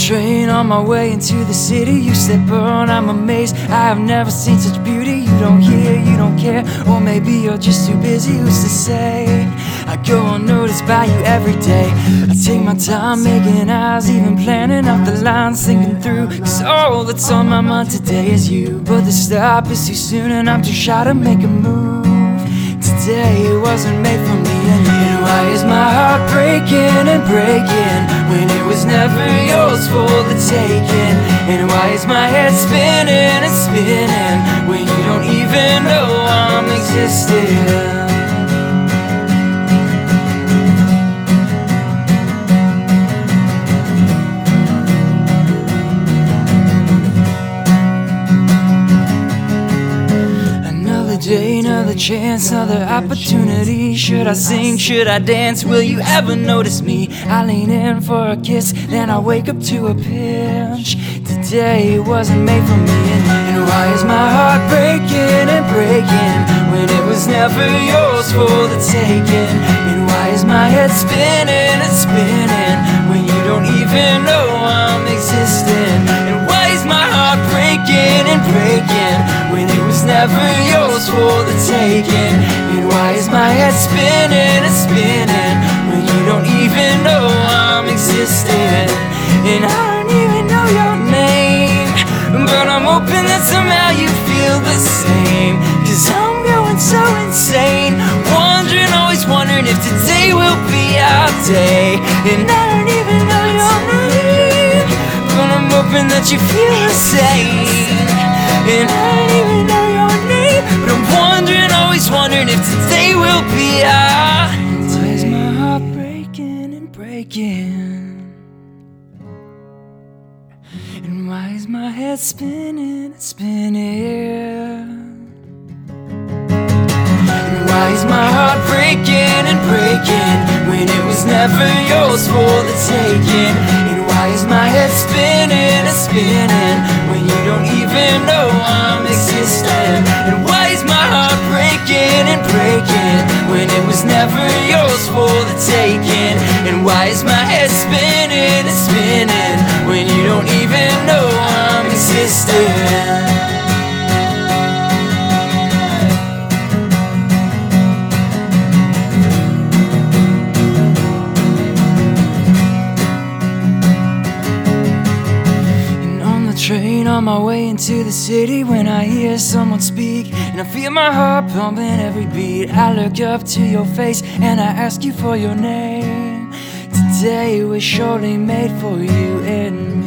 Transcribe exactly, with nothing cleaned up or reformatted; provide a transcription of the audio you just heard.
train on my way into the city, you step on, I'm amazed. I have never seen such beauty. You don't hear, you don't care, or maybe you're just too busy. Who's to say? I go unnoticed by you every day. I take my time making eyes, even planning out the lines, thinking through, cause all that's on my mind today is you. But the stop is too soon and I'm too shy to make a move. Today it wasn't made for me and you. And why is my heart breaking and breaking when it was never yours for the taking? And why is my head spinning and spinning when you don't even know I'm existing? Day, another chance, another opportunity. Should I sing, should I dance, will you ever notice me? I lean in for a kiss, then I wake up to a pinch. Today wasn't made for me and you. And why is my heart breaking and breaking when it was never yours for the taking? And why is my head spinning and spinning when you don't even know I'm existing? And why is my heart breaking and breaking when it was never yours for the taking? And why is my head spinning and spinning when you don't even know I'm existing? And I don't even know your name, but I'm hoping that somehow you feel the same. Cause I'm going so insane, wondering, always wondering if today will be our day. And I don't even know your name, but I'm hoping that you feel the same. And I don't even know your name, but I'm wondering, always wondering if today will be our day. Why is my heart breaking and breaking? And why is my head spinning and spinning? And why is my heart breaking and breaking when it was never yours for the taking? And why is my head spinning and spinning when you don't even know I'm existing? And why is my heart breaking and breaking when it was never yours for the taking? And why is my head spinning and spinning when you don't even know I'm existing? Train on my way into the city when I hear someone speak, and I feel my heart pumping every beat. I look up to your face and I ask you for your name. Today was surely made for you and me.